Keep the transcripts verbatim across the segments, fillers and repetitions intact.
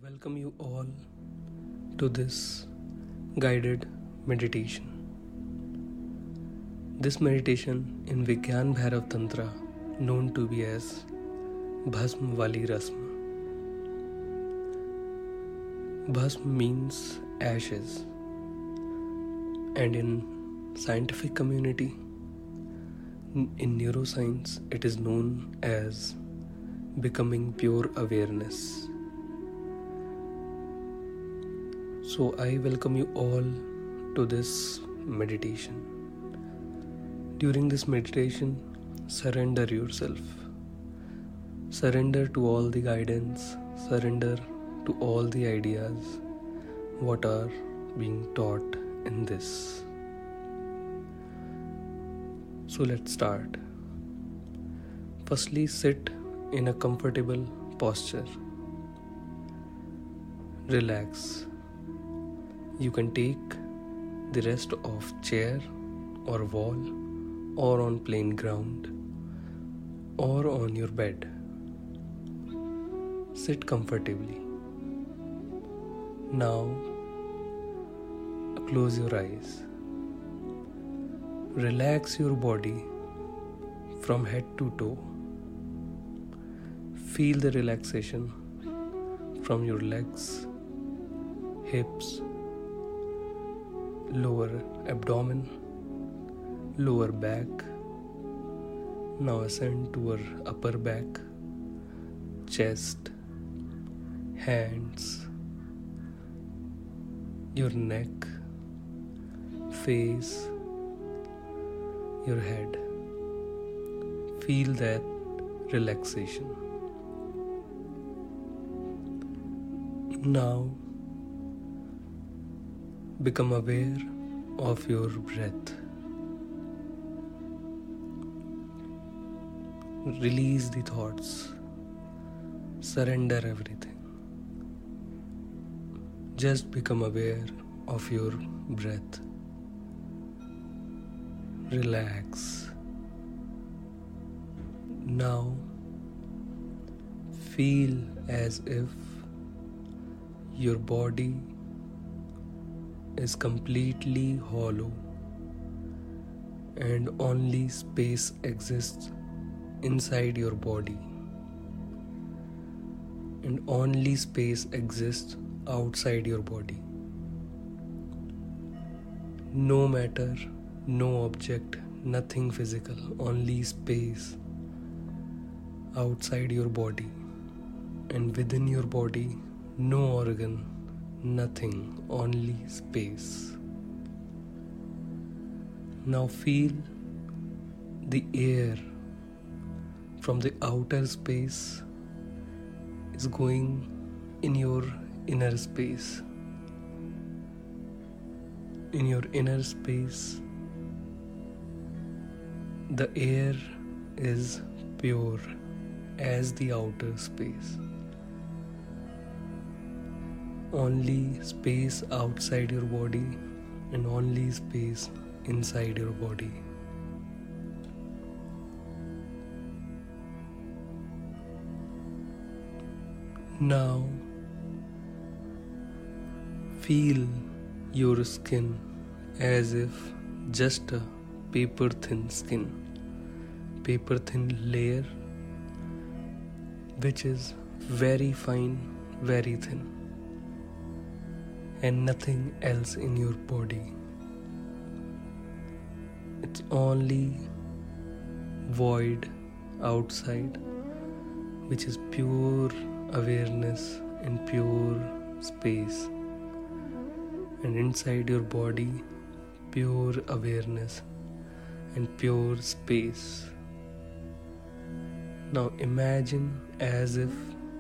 welcome you all to this guided meditation. This meditation in Vigyan Bhairav Tantra, known to be as Bhasm Wali Rasm. Bhasm means ashes, and in scientific community, in neuroscience, it is known as becoming pure awareness. So I welcome you all to this meditation. During this meditation, surrender yourself. Surrender to all the guidance, surrender to all the ideas what are being taught in this. So let's start. Firstly, sit in a comfortable posture. Relax. You can take the rest of chair or wall or on plain ground or on your bed. Sit comfortably. Now close your eyes. Relax your body from head to toe. Feel the relaxation from your legs, hips, lower abdomen, lower back. Now ascend to our upper back, chest, hands, your neck, face, your head. Feel that relaxation. Now become aware of your breath. Release the thoughts. Surrender everything. Just become aware of your breath. Relax. Now feel as if your body is completely hollow and only space exists inside your body, and only space exists outside your body. No matter, no object, nothing physical, only space outside your body, and within your body, no organ, nothing, only space. Now feel the air from the outer space is going in your inner space. In your inner space, the air is pure as the outer space. Only space outside your body and only space inside your body. Now feel your skin as if just a paper thin skin, paper thin layer which is very fine, very thin, and nothing else in your body. It's only void outside, which is pure awareness and pure space, and inside your body, pure awareness and pure space. Now imagine as if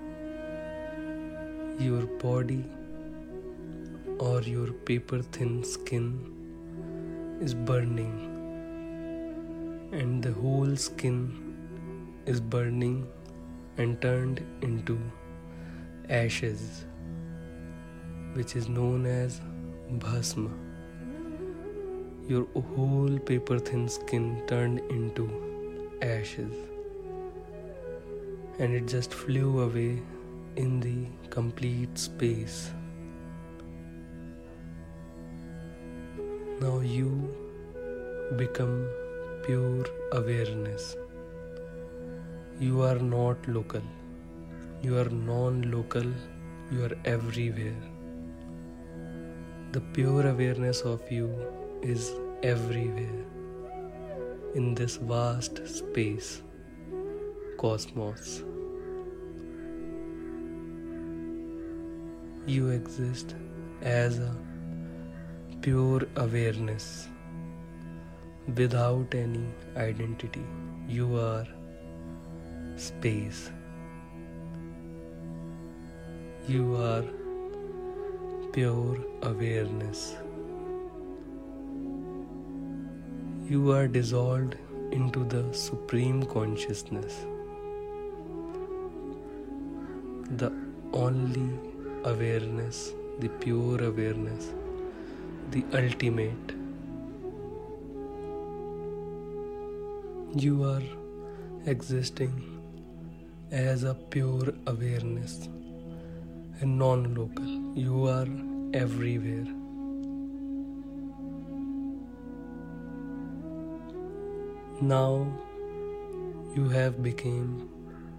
your body or your paper thin skin is burning, and the whole skin is burning and turned into ashes, which is known as Bhasma. Your whole paper thin skin turned into ashes, and it just flew away in the complete space. Now you become pure awareness. You are not local. You are non-local. You are everywhere. The pure awareness of you is everywhere in this vast space, cosmos. You exist as a pure awareness without any identity. You are space. You are pure awareness. You are dissolved into the supreme consciousness, the only awareness, the pure awareness, the ultimate. You are existing as a pure awareness and non-local. You are everywhere. Now you have become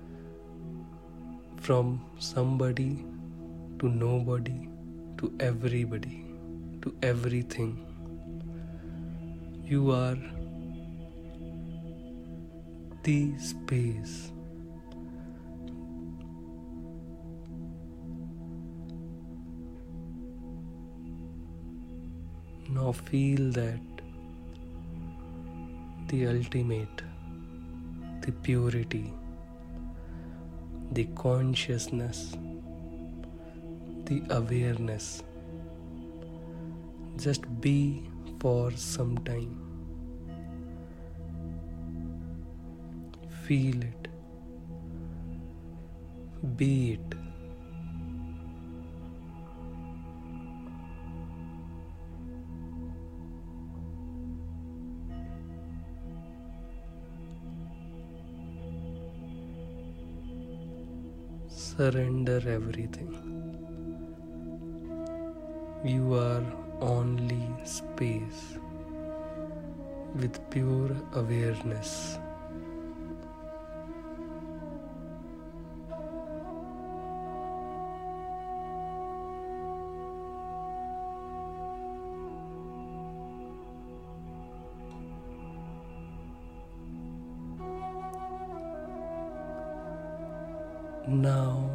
from somebody to nobody to everybody to everything. You are the space. Now feel that the ultimate, the purity, the consciousness, the awareness. Just be for some time. Feel it. Be it. Surrender everything. You are only space with pure awareness. Now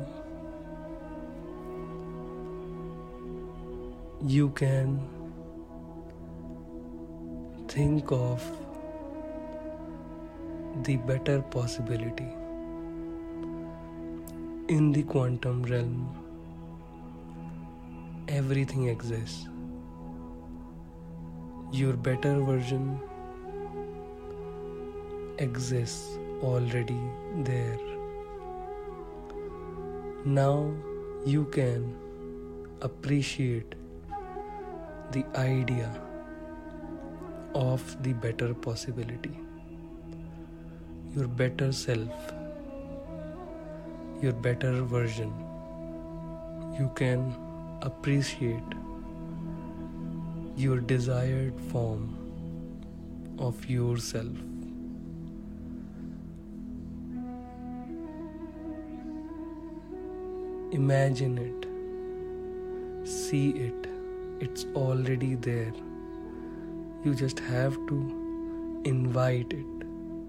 you can think of the better possibility. In the quantum realm, everything exists. Your better version exists already there. Now you can appreciate the idea of the better possibility, your better self, your better version. You can appreciate your desired form of yourself. Imagine it, see it, it's already there. You just have to invite it.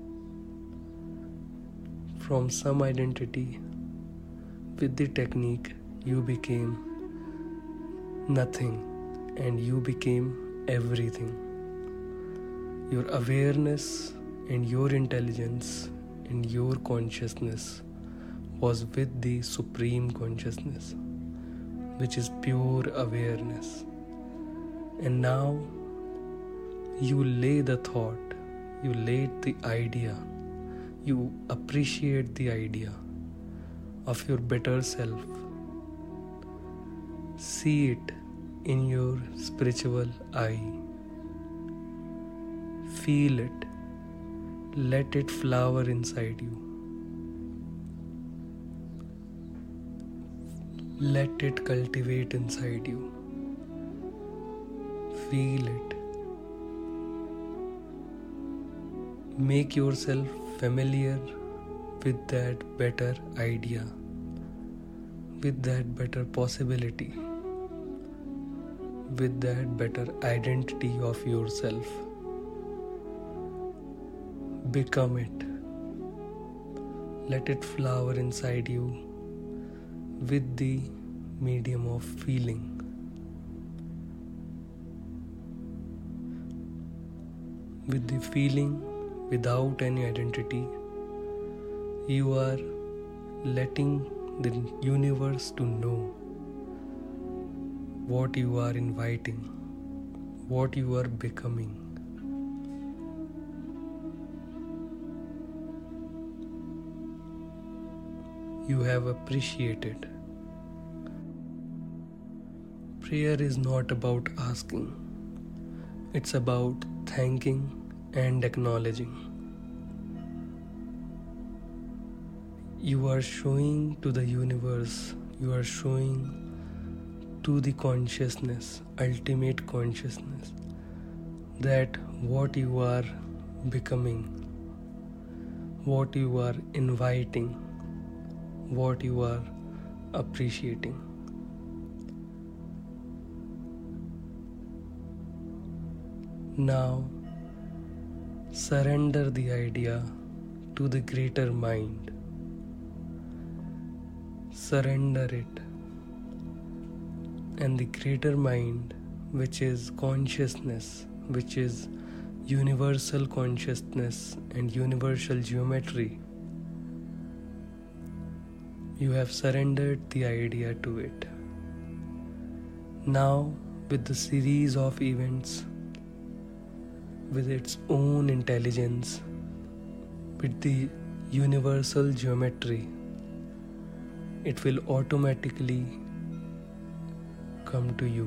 From some identity, with the technique, you became nothing and you became everything. Your awareness and your intelligence and your consciousness was with the Supreme Consciousness, which is pure awareness. And now you lay the thought, you lay the idea, you appreciate the idea of your better self. See it in your spiritual eye. Feel it. Let it flower inside you. Let it cultivate inside you. Feel it. Make yourself familiar with that better idea, with that better possibility, with that better identity of yourself. Become it. Let it flower inside you with the medium of feeling. With the feeling without any identity, you are letting the universe to know what you are inviting, what you are becoming. You have appreciated. Prayer is not about asking, it's about thanking and acknowledging. You are showing to the universe, you are showing to the consciousness, ultimate consciousness, that what you are becoming, what you are inviting, what you are appreciating. Now, surrender the idea to the greater mind. Surrender it. And the greater mind, which is consciousness, which is universal consciousness and universal geometry, you have surrendered the idea to it. Now, with the series of events, with its own intelligence, with the universal geometry, it will automatically come to you.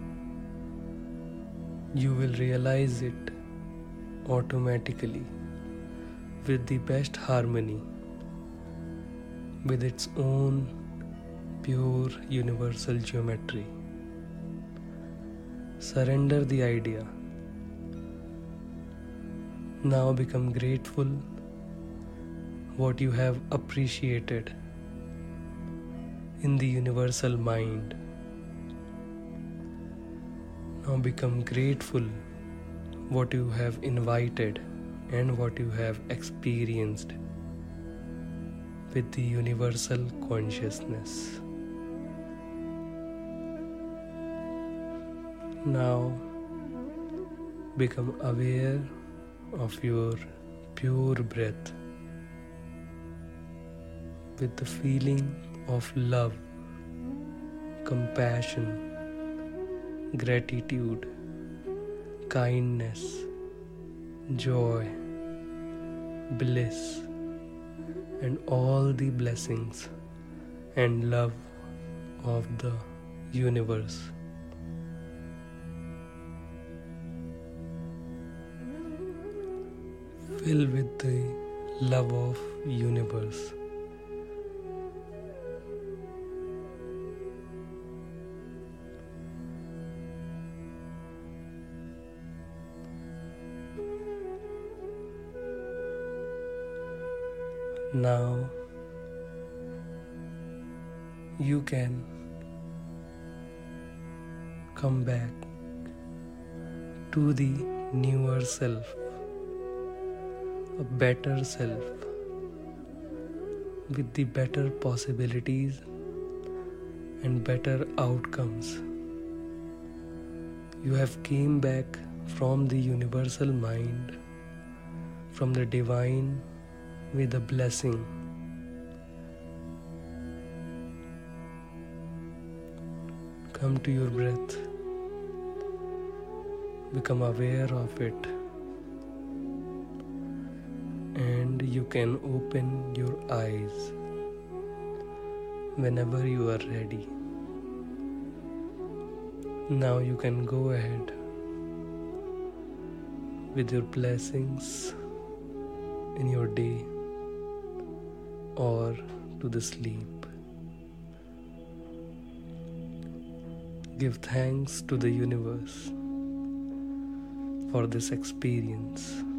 You will realize it automatically with the best harmony, with its own pure universal geometry. Surrender the idea. Now become grateful what you have appreciated in the universal mind. Now become grateful what you have invited and what you have experienced with the universal consciousness. Now become aware of your pure breath with the feeling of love, compassion, gratitude, kindness, joy, bliss, and all the blessings and love of the universe. Fill with the love of universe. Now you can come back to the newer self, a better self with the better possibilities and better outcomes. You have came back from the universal mind, from the divine, with a blessing. Come to your breath. Become aware of it. And you can open your eyes whenever you are ready. Now you can go ahead with your blessings in your day or to the sleep. Give thanks to the universe for this experience.